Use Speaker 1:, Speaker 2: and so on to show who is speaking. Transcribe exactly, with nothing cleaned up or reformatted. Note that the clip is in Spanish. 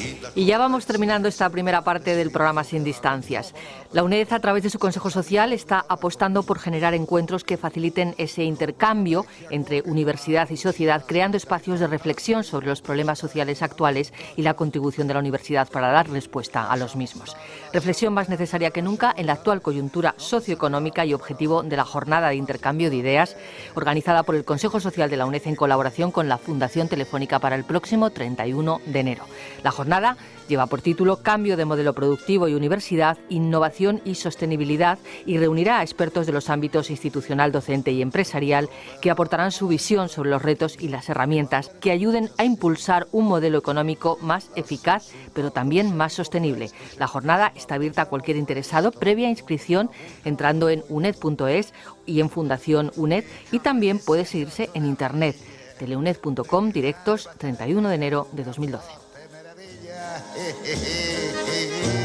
Speaker 1: Y ya vamos terminando esta primera parte del programa Sin Distancias. La UNED, a través de su Consejo Social, está apostando por generar encuentros que faciliten ese intercambio entre universidad y sociedad, creando espacios de reflexión sobre los problemas sociales actuales y la contribución de la universidad para dar respuesta a los mismos. Reflexión más necesaria que nunca en la actual coyuntura socioeconómica y objetivo de la jornada de intercambio de ideas, organizada por el Consejo Social de la UNED en colaboración con la Fundación Telefónica para el próximo treinta y uno de enero. La jornada lleva por título Cambio de modelo productivo y universidad, innovación y sostenibilidad, y reunirá a expertos de los ámbitos institucional, docente y empresarial que aportarán su visión sobre los retos y las herramientas que ayuden a impulsar un modelo económico más eficaz, pero también más sostenible. La jornada está abierta a cualquier interesado previa inscripción entrando en uned punto es y en Fundación UNED, y también puede seguirse en internet teleuned punto com, directos treinta y uno de enero de dos mil doce.